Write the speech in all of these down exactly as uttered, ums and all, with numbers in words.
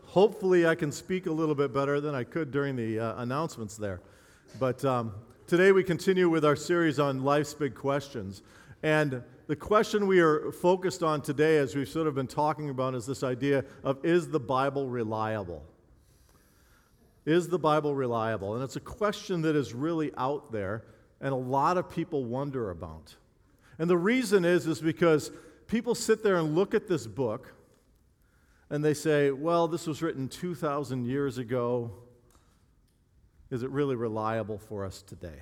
Hopefully I can speak a little bit better than I could during the uh, announcements there. But um, today we continue with our series on life's big questions. And the question we are focused on today, as we've sort of been talking about, is this idea of, is the Bible reliable? Is the Bible reliable? And it's a question that is really out there, and a lot of people wonder about. And the reason is, is because people sit there and look at this book, and they say, well, this was written two thousand years ago. Is it really reliable for us today?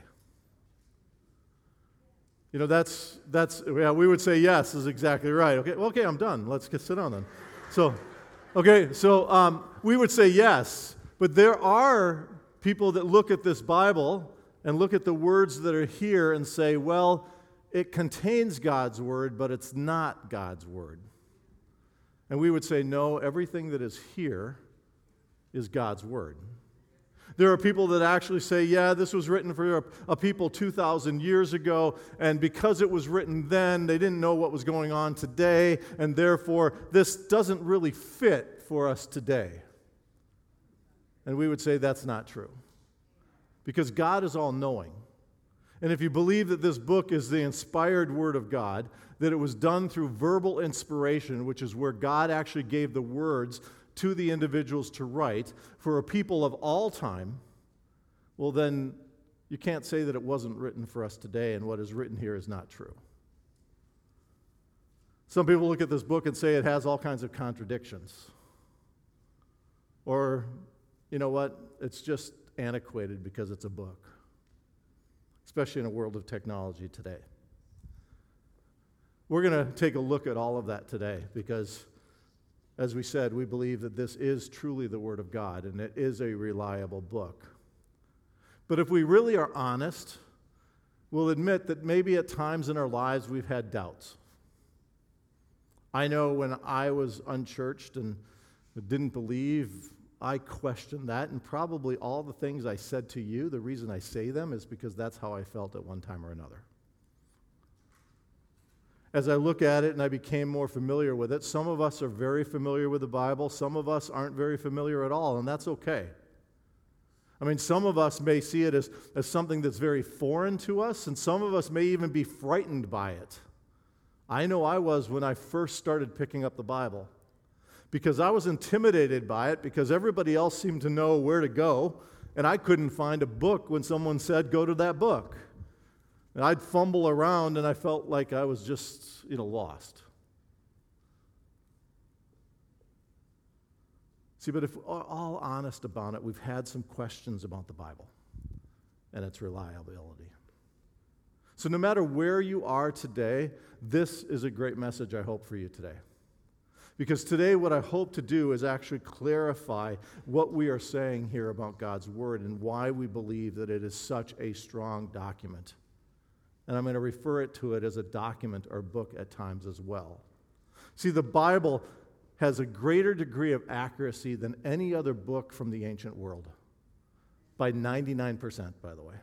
You know, that's, that's yeah, we would say yes is exactly right. Okay, well, okay, I'm done. Let's get sit down then. So, okay, so um, we would say yes, but there are people that look at this Bible and look at the words that are here and say, well, it contains God's word, but it's not God's word. And we would say, no, everything that is here is God's word. There are people that actually say, yeah, this was written for a, a people two thousand years ago, and because it was written then, they didn't know what was going on today, and therefore, this doesn't really fit for us today. And we would say that's not true. Because God is all-knowing. And if you believe that this book is the inspired Word of God, that it was done through verbal inspiration, which is where God actually gave the words to the individuals to write for a people of all time, well then you can't say that it wasn't written for us today and what is written here is not true. Some people look at this book and say it has all kinds of contradictions. Or, you know what, it's just antiquated because it's a book. Especially in a world of technology today. We're going to take a look at all of that today because, as we said, we believe that this is truly the Word of God and it is a reliable book. But if we really are honest, we'll admit that maybe at times in our lives we've had doubts. I know when I was unchurched and didn't believe, I questioned that, and probably all the things I said to you, the reason I say them is because that's how I felt at one time or another. As I look at it and I became more familiar with it, some of us are very familiar with the Bible, some of us aren't very familiar at all, and that's okay. I mean, some of us may see it as, as something that's very foreign to us, and some of us may even be frightened by it. I know I was when I first started picking up the Bible. Because I was intimidated by it, because everybody else seemed to know where to go, and I couldn't find a book when someone said, go to that book. And I'd fumble around, and I felt like I was just, you know, lost. See, but if we're all honest about it, we've had some questions about the Bible and its reliability. So no matter where you are today, this is a great message, I hope, for you today. Because today what I hope to do is actually clarify what we are saying here about God's Word and why we believe that it is such a strong document. And I'm going to refer it to it as a document or book at times as well. See, the Bible has a greater degree of accuracy than any other book from the ancient world. By ninety-nine percent, by the way.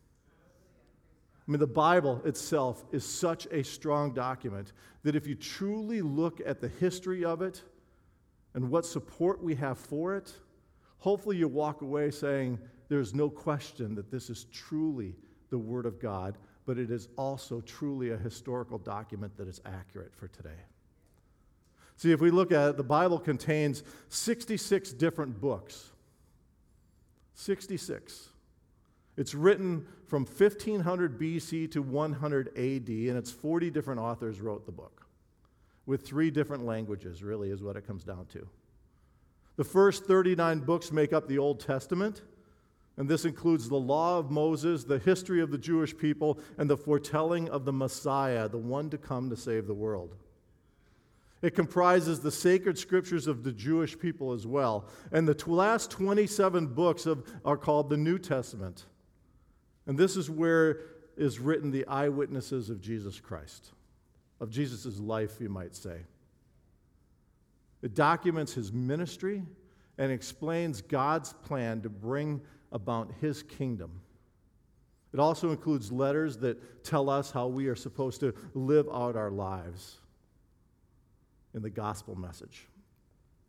I mean, the Bible itself is such a strong document that if you truly look at the history of it and what support we have for it, hopefully you walk away saying there's no question that this is truly the Word of God, but it is also truly a historical document that is accurate for today. See, if we look at it, the Bible contains sixty-six different books. sixty-six. It's written from fifteen hundred B C to one hundred A D, and it's forty different authors wrote the book, with three different languages, really, is what it comes down to. The first thirty-nine books make up the Old Testament, and this includes the Law of Moses, the history of the Jewish people, and the foretelling of the Messiah, the one to come to save the world. It comprises the sacred scriptures of the Jewish people as well, and the last twenty-seven books of, are called the New Testament. And this is where is written the eyewitnesses of Jesus Christ, of Jesus' life, you might say. It documents his ministry and explains God's plan to bring about his kingdom. It also includes letters that tell us how we are supposed to live out our lives in the gospel message.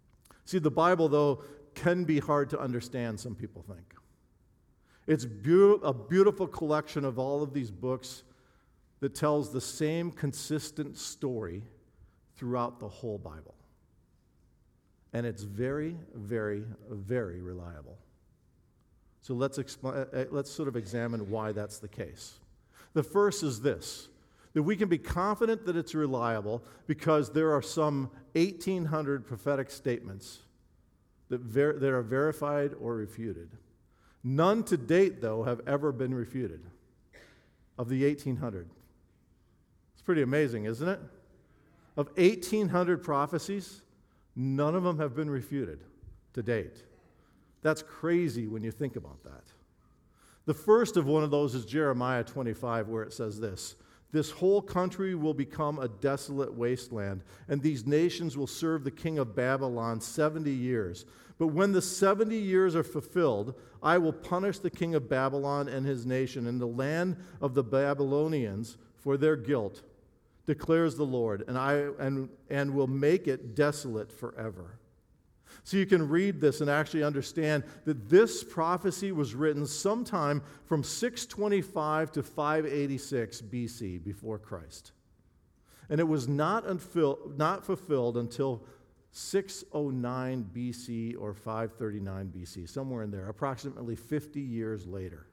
See, the Bible, though, can be hard to understand, some people think. It's be- a beautiful collection of all of these books that tells the same consistent story throughout the whole Bible. And it's very, very, very reliable. So let's, expl- let's sort of examine why that's the case. The first is this, that we can be confident that it's reliable because there are some eighteen hundred prophetic statements that, ver- that are verified or refuted. None to date, though, have ever been refuted of the eighteen hundred. It's pretty amazing, isn't it? Of eighteen hundred prophecies, none of them have been refuted to date. That's crazy when you think about that. The first of one of those is Jeremiah twenty-five, where it says this, "This whole country will become a desolate wasteland, and these nations will serve the king of Babylon seventy years. But when the seventy years are fulfilled, I will punish the king of Babylon and his nation and the land of the Babylonians for their guilt, declares the Lord, and I and, and will make it desolate forever." So you can read this and actually understand that this prophecy was written sometime from six twenty-five to five eighty-six B C, before Christ. And it was not, unfil- not fulfilled until six oh nine B C or five thirty-nine B C, somewhere in there, approximately fifty years later.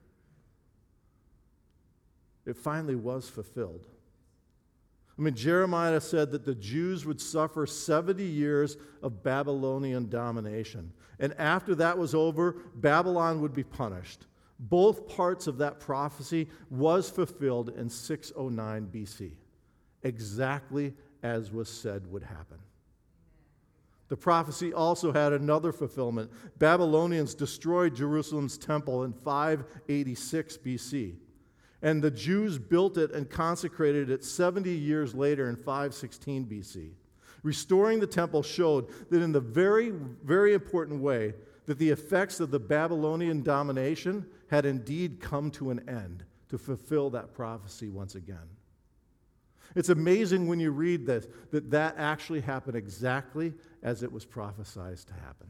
It finally was fulfilled. I mean, Jeremiah said that the Jews would suffer seventy years of Babylonian domination. And after that was over, Babylon would be punished. Both parts of that prophecy was fulfilled in six oh nine B C, exactly as was said would happen. The prophecy also had another fulfillment. Babylonians destroyed Jerusalem's temple in five eighty-six B C. And the Jews built it and consecrated it seventy years later in five sixteen B C. Restoring the temple showed that in the very, very important way that the effects of the Babylonian domination had indeed come to an end to fulfill that prophecy once again. It's amazing when you read this that that actually happened exactly as it was prophesied to happen.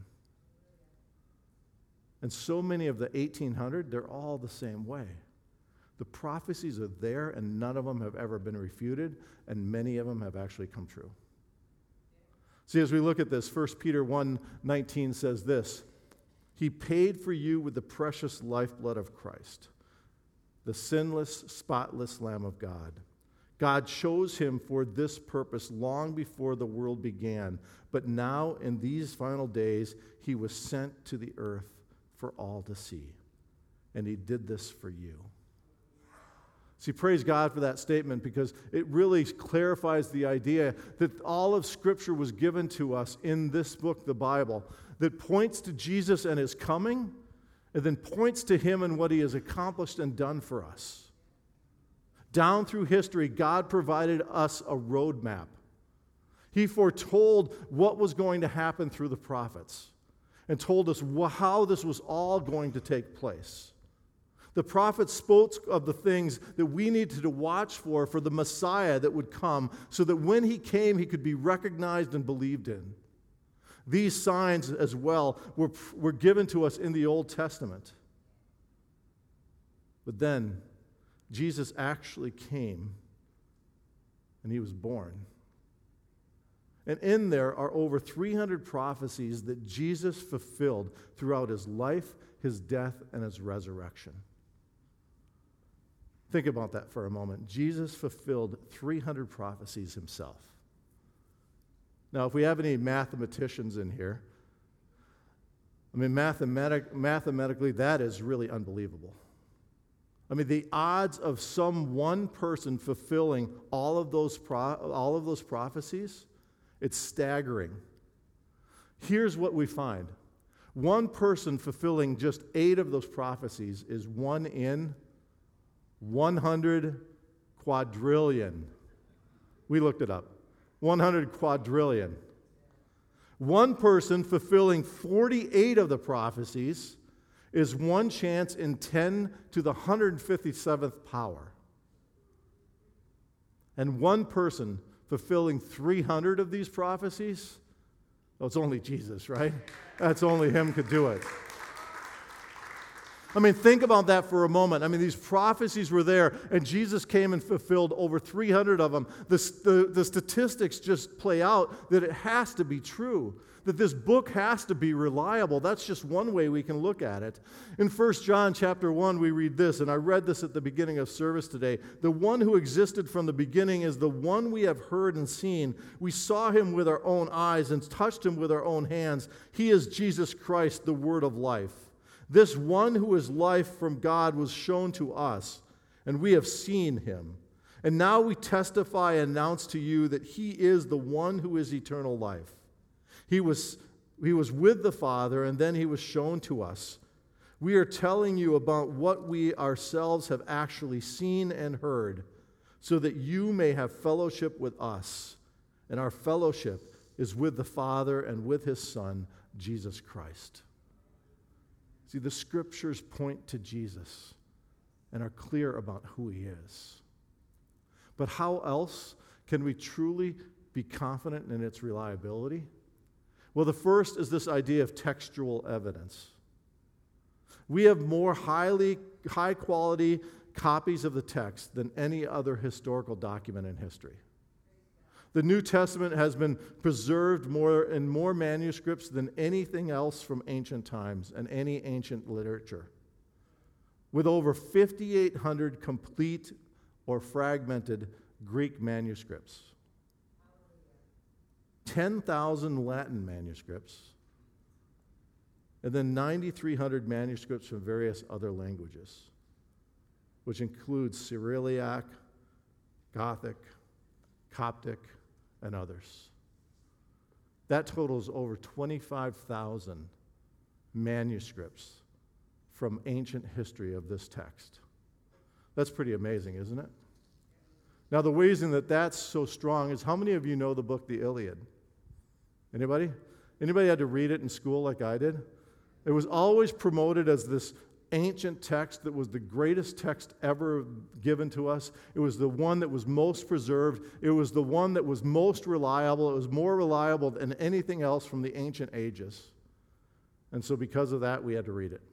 And so many of the eighteen hundred, they're all the same way. The prophecies are there, and none of them have ever been refuted, and many of them have actually come true. See, as we look at this, First Peter one nineteen says this, "He paid for you with the precious lifeblood of Christ, the sinless, spotless Lamb of God. God chose him for this purpose long before the world began, but now in these final days he was sent to the earth for all to see. And he did this for you." See, praise God for that statement, because it really clarifies the idea that all of Scripture was given to us in this book, the Bible, that points to Jesus and his coming, and then points to him and what he has accomplished and done for us. Down through history, God provided us a roadmap. He foretold what was going to happen through the prophets and told us how this was all going to take place. The prophets spoke of the things that we needed to watch for for the Messiah that would come, so that when he came, he could be recognized and believed in. These signs as well were, were given to us in the Old Testament. But then, Jesus actually came, and he was born. And in there are over three hundred prophecies that Jesus fulfilled throughout his life, his death, and his resurrection. Think about that for a moment. Jesus fulfilled three hundred prophecies himself. Now, if we have any mathematicians in here, I mean, mathematic, mathematically, that is really unbelievable. I mean, the odds of some one person fulfilling all of those pro- all of those prophecies, it's staggering. Here's what we find. One person fulfilling just eight of those prophecies is one in one hundred quadrillion. We looked it up. one hundred quadrillion. One person fulfilling forty-eight of the prophecies is one chance in ten to the one hundred fifty-seventh power. And one person fulfilling three hundred of these prophecies Oh, it's only Jesus, right? That's only him could do it. I mean, think about that for a moment. I mean, these prophecies were there, and Jesus came and fulfilled over three hundred of them. The, the, the statistics just play out that it has to be true, that this book has to be reliable. That's just one way we can look at it. In First John chapter one, we read this, and I read this at the beginning of service today. The one who existed from the beginning is the one we have heard and seen. We saw him with our own eyes and touched him with our own hands. He is Jesus Christ, the word of life. This one who is life from God was shown to us, and we have seen him. And now we testify and announce to you that he is the one who is eternal life. He was, he was with the Father, and then he was shown to us. We are telling you about what we ourselves have actually seen and heard, so that you may have fellowship with us. And our fellowship is with the Father and with his Son, Jesus Christ. See, the Scriptures point to Jesus and are clear about who he is. But how else can we truly be confident in its reliability? Well, the first is this idea of textual evidence. We have more highly, high-quality copies of the text than any other historical document in history. The New Testament has been preserved more in more manuscripts than anything else from ancient times and any ancient literature, with over fifty-eight hundred complete or fragmented Greek manuscripts, ten thousand Latin manuscripts, and then nine thousand three hundred manuscripts from various other languages, which includes Cyrillic, Gothic, Coptic, and others. That totals over twenty-five thousand manuscripts from ancient history of this text. That's pretty amazing, isn't it? Now, the reason that that's so strong is, how many of you know the book, the Iliad? Anybody? Anybody had to read it in school like I did? It was always promoted as this ancient text that was the greatest text ever given to us. It was the one that was most preserved. It was the one that was most reliable. It was more reliable than anything else from the ancient ages. And so because of that, we had to read it.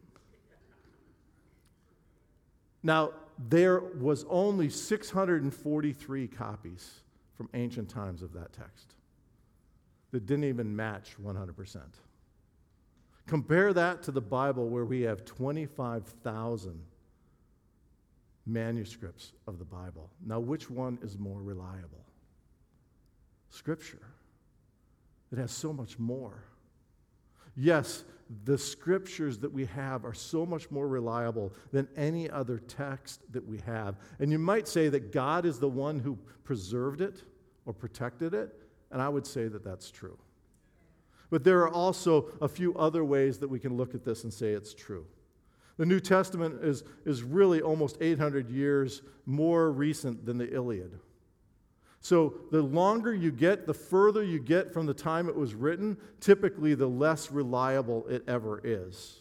Now, there was only six hundred forty-three copies from ancient times of that text that didn't even match one hundred percent. Compare that to the Bible, where we have twenty-five thousand manuscripts of the Bible. Now, which one is more reliable? Scripture. It has so much more. Yes, the Scriptures that we have are so much more reliable than any other text that we have. And you might say that God is the one who preserved it or protected it, and I would say that that's true. But there are also a few other ways that we can look at this and say it's true. The New Testament is, is really almost eight hundred years more recent than the Iliad. So the longer you get, the further you get from the time it was written, typically the less reliable it ever is.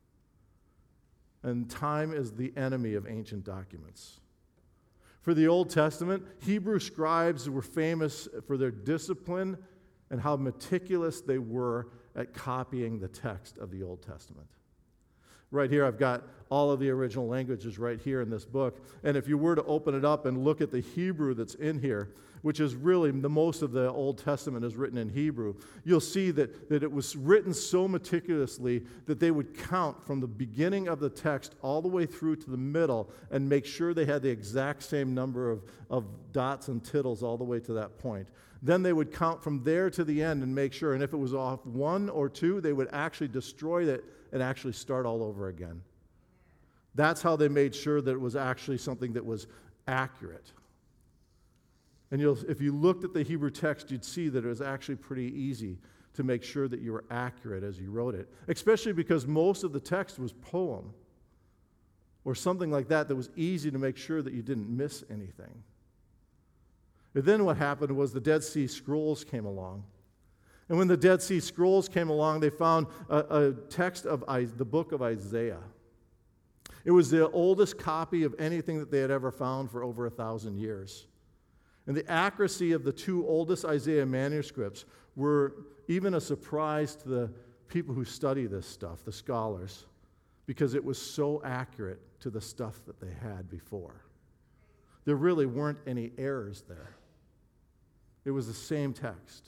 And time is the enemy of ancient documents. For the Old Testament, Hebrew scribes were famous for their discipline and how meticulous they were at copying the text of the Old Testament. Right here, I've got all of the original languages right here in this book. And if you were to open it up and look at the Hebrew that's in here, which is really the most of the Old Testament is written in Hebrew, you'll see that, that it was written so meticulously that they would count from the beginning of the text all the way through to the middle and make sure they had the exact same number of, of dots and tittles all the way to that point. Then they would count from there to the end and make sure, and if it was off one or two, they would actually destroy it and actually start all over again. That's how they made sure that it was actually something that was accurate. And you'll, if you looked at the Hebrew text, you'd see that it was actually pretty easy to make sure that you were accurate as you wrote it, especially because most of the text was poem or something like that that was easy to make sure that you didn't miss anything. And then what happened was the Dead Sea Scrolls came along. And when the Dead Sea Scrolls came along, they found a, a text of I, the book of Isaiah. It was the oldest copy of anything that they had ever found for over a thousand years. And the accuracy of the two oldest Isaiah manuscripts were even a surprise to the people who study this stuff, the scholars, because it was so accurate to the stuff that they had before. There really weren't any errors there. It was the same text.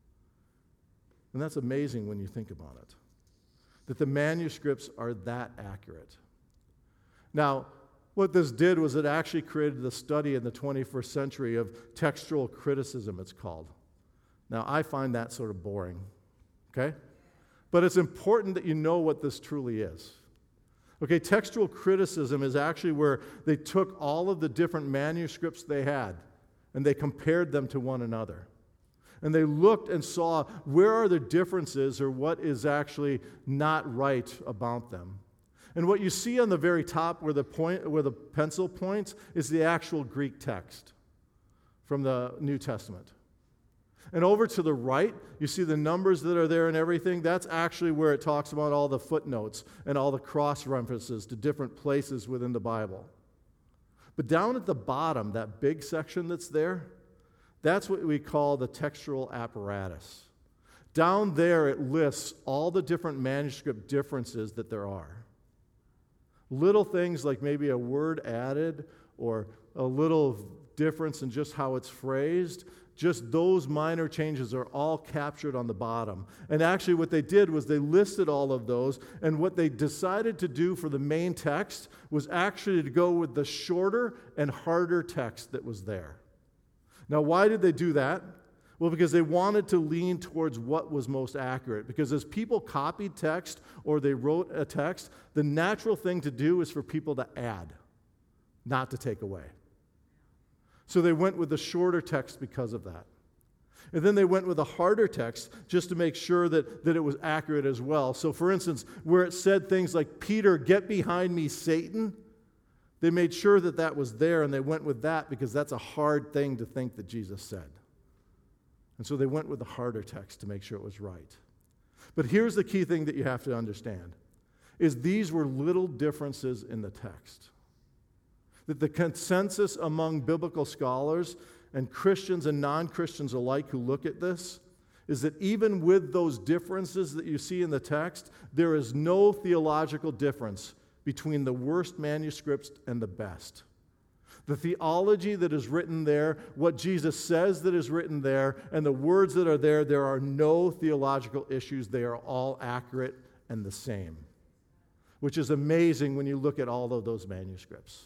And that's amazing when you think about it, that the manuscripts are that accurate. Now, what this did was it actually created the study in the twenty-first century of textual criticism, it's called. Now, I find that sort of boring, okay? But it's important that you know what this truly is. Okay, textual criticism is actually where they took all of the different manuscripts they had and they compared them to one another. And they looked and saw where are the differences or what is actually not right about them. And what you see on the very top where the point, where the pencil points is the actual Greek text from the New Testament. And over to the right, you see the numbers that are there and everything. That's actually where it talks about all the footnotes and all the cross references to different places within the Bible. But down at the bottom, that big section that's there, that's what we call the textual apparatus. Down there, it lists all the different manuscript differences that there are. Little things like maybe a word added or a little difference in just how it's phrased, just those minor changes are all captured on the bottom. And actually what they did was they listed all of those, and what they decided to do for the main text was actually to go with the shorter and harder text that was there. Now, why did they do that? Well, because they wanted to lean towards what was most accurate. Because as people copied text or they wrote a text, the natural thing to do is for people to add, not to take away. So they went with the shorter text because of that. And then they went with a harder text just to make sure that, that it was accurate as well. So for instance, where it said things like, "Peter, get behind me, Satan," they made sure that that was there, and they went with that because that's a hard thing to think that Jesus said. And so they went with the harder text to make sure it was right. But here's the key thing that you have to understand, is these were little differences in the text. That the consensus among biblical scholars and Christians and non-Christians alike who look at this is that even with those differences that you see in the text, there is no theological difference between the worst manuscripts and the best. The theology that is written there, what Jesus says that is written there, and the words that are there, there are no theological issues. They are all accurate and the same, which is amazing when you look at all of those manuscripts.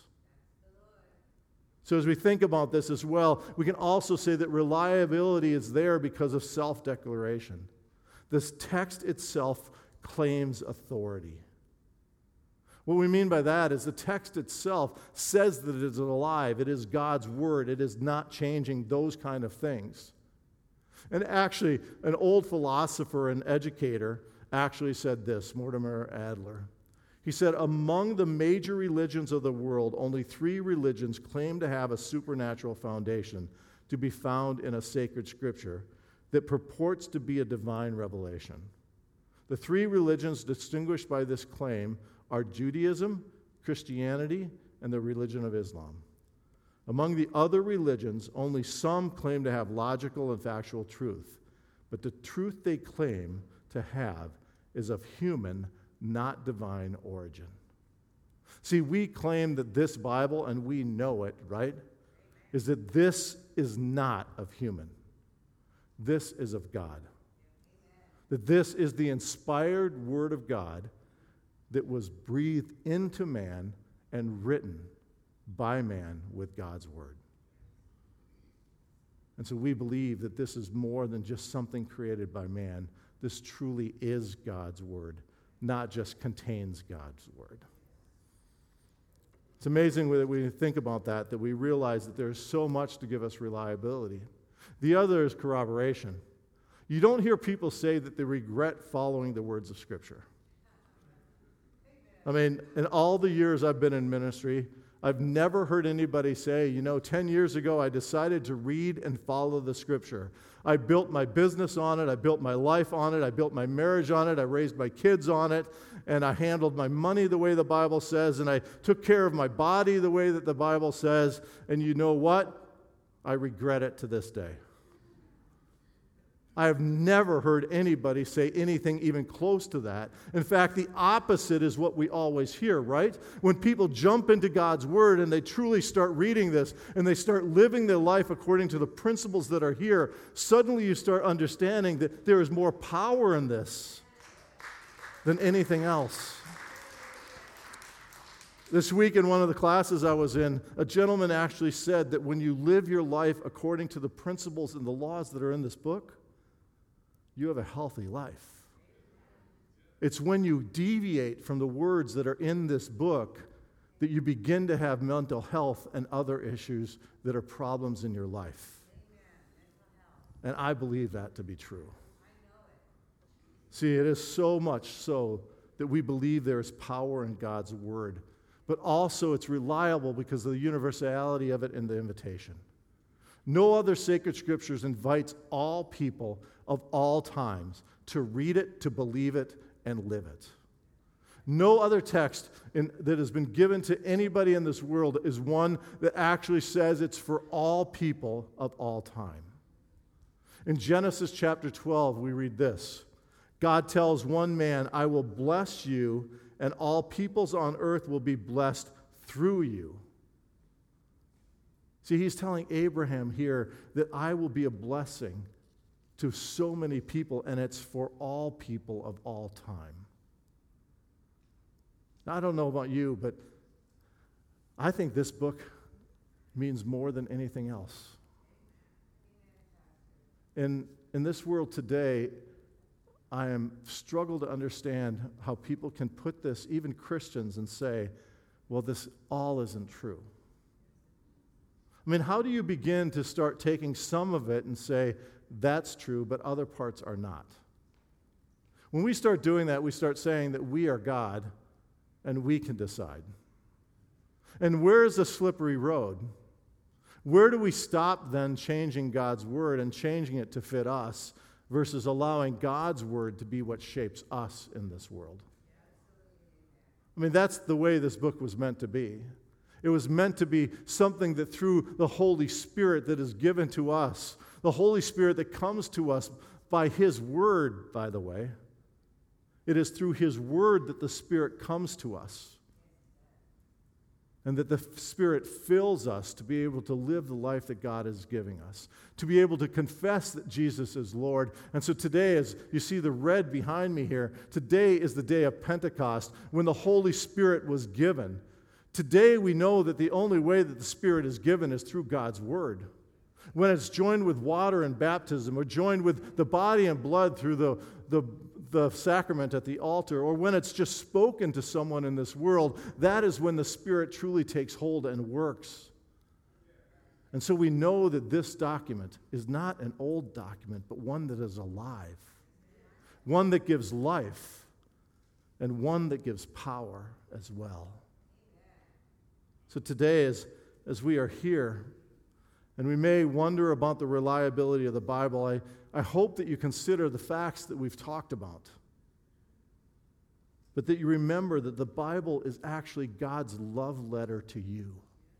So as we think about this as well, we can also say that reliability is there because of self-declaration. This text itself claims authority. What we mean by that is the text itself says that it is alive. It is God's word. It is not changing, those kind of things. And actually, an old philosopher and educator actually said this, Mortimer Adler. He said, among the major religions of the world, only three religions claim to have a supernatural foundation to be found in a sacred scripture that purports to be a divine revelation. The three religions distinguished by this claim are Judaism, Christianity, and the religion of Islam. Among the other religions, only some claim to have logical and factual truth, but the truth they claim to have is of human, not divine origin. See, we claim that this Bible, and we know it, right, is that this is not of human. This is of God. That this is the inspired Word of God that was breathed into man and written by man with God's Word. And so we believe that this is more than just something created by man. This truly is God's Word, not just contains God's Word. It's amazing that we think about that, that we realize that there's so much to give us reliability. The other is corroboration. You don't hear people say that they regret following the words of Scripture. I mean, in all the years I've been in ministry, I've never heard anybody say, you know, ten years ago I decided to read and follow the Scripture. I built my business on it, I built my life on it, I built my marriage on it, I raised my kids on it, and I handled my money the way the Bible says, and I took care of my body the way that the Bible says, and you know what? I regret it to this day. I have never heard anybody say anything even close to that. In fact, the opposite is what we always hear, right? When people jump into God's Word and they truly start reading this and they start living their life according to the principles that are here, suddenly you start understanding that there is more power in this than anything else. This week in one of the classes I was in, a gentleman actually said that when you live your life according to the principles and the laws that are in this book, you have a healthy life. It's when you deviate from the words that are in this book that you begin to have mental health and other issues that are problems in your life. And I believe that to be true. See, it is so much so that we believe there is power in God's Word, but also it's reliable because of the universality of it and the invitation. No other sacred scriptures invites all people of all times to read it, to believe it, and live it. No other text in, that has been given to anybody in this world is one that actually says it's for all people of all time. In Genesis chapter twelve, we read this. God tells one man, I will bless you, and all peoples on earth will be blessed through you. See, he's telling Abraham here that I will be a blessing to so many people, and it's for all people of all time. Now, I don't know about you, but I think this book means more than anything else. In, in this world today, I am struggle to understand how people can put this, even Christians, and say, well, this all isn't true. I mean, how do you begin to start taking some of it and say, that's true, but other parts are not? When we start doing that, we start saying that we are God and we can decide. And where is the slippery road? Where do we stop then changing God's Word and changing it to fit us versus allowing God's Word to be what shapes us in this world? I mean, that's the way this book was meant to be. It was meant to be something that through the Holy Spirit that is given to us, the Holy Spirit that comes to us by His Word, by the way, it is through His Word that the Spirit comes to us. And that the Spirit fills us to be able to live the life that God is giving us, to be able to confess that Jesus is Lord. And so today, as you see the red behind me here, today is the day of Pentecost when the Holy Spirit was given. Today we know that the only way that the Spirit is given is through God's Word. When it's joined with water in baptism, or joined with the body and blood through the, the, the sacrament at the altar, or when it's just spoken to someone in this world, that is when the Spirit truly takes hold and works. And so we know that this document is not an old document, but one that is alive, one that gives life, and one that gives power as well. So today, as, as we are here, and we may wonder about the reliability of the Bible, I, I hope that you consider the facts that we've talked about. But that you remember that the Bible is actually God's love letter to you.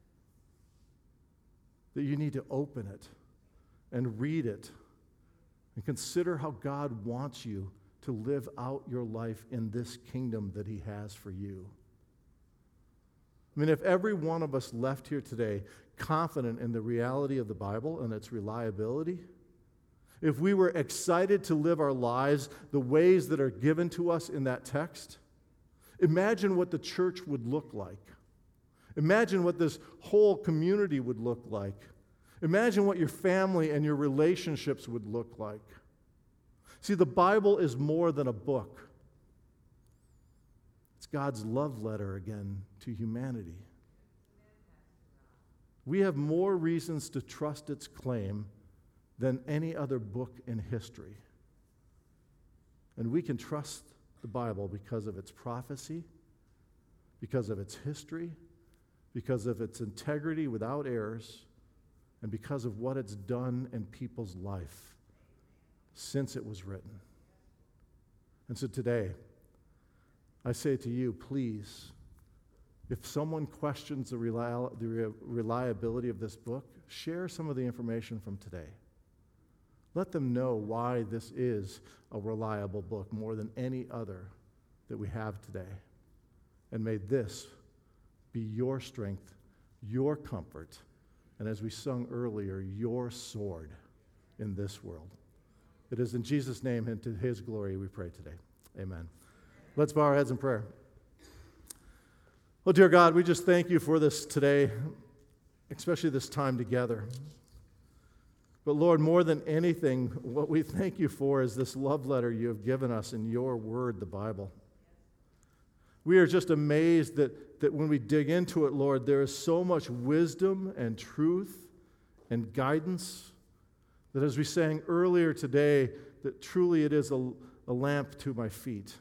That you need to open it and read it and consider how God wants you to live out your life in this kingdom that He has for you. I mean, if every one of us left here today confident in the reality of the Bible and its reliability, if we were excited to live our lives the ways that are given to us in that text, imagine what the church would look like. Imagine what this whole community would look like. Imagine what your family and your relationships would look like. See, the Bible is more than a book. It's God's love letter again to humanity. We have more reasons to trust its claim than any other book in history. And we can trust the Bible because of its prophecy, because of its history, because of its integrity without errors, and because of what it's done in people's life since it was written. And so today, I say to you, please, if someone questions the, reliability of this book, share some of the information from today. Let them know why this is a reliable book more than any other that we have today. And may this be your strength, your comfort, and as we sung earlier, your sword in this world. It is in Jesus' name and to his glory we pray today. Amen. Let's bow our heads in prayer. Oh, dear God, we just thank you for this today, especially this time together. But Lord, more than anything, what we thank you for is this love letter you have given us in your word, the Bible. We are just amazed that, that when we dig into it, Lord, there is so much wisdom and truth and guidance that, as we sang earlier today, that truly it is a, a lamp to my feet.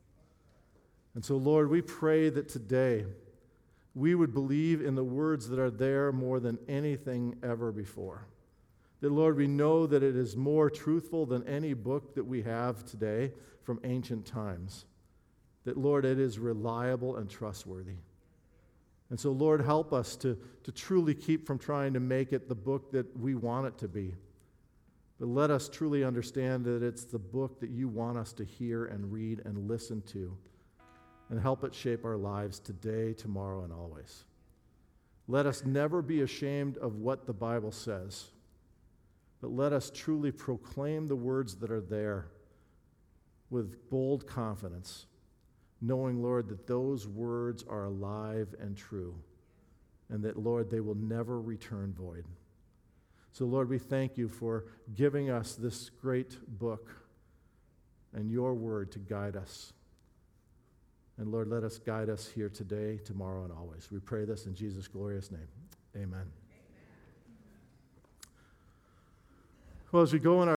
And so, Lord, we pray that today we would believe in the words that are there more than anything ever before. That, Lord, we know that it is more truthful than any book that we have today from ancient times. That, Lord, it is reliable and trustworthy. And so, Lord, help us to, to truly keep from trying to make it the book that we want it to be. But let us truly understand that it's the book that you want us to hear and read and listen to. And help it shape our lives today, tomorrow, and always. Let us never be ashamed of what the Bible says, but let us truly proclaim the words that are there with bold confidence, knowing, Lord, that those words are alive and true, and that, Lord, they will never return void. So, Lord, we thank you for giving us this great book and your word to guide us. And, Lord, let us guide us here today, tomorrow, and always. We pray this in Jesus' glorious name. Amen. Amen. Well, as we go in our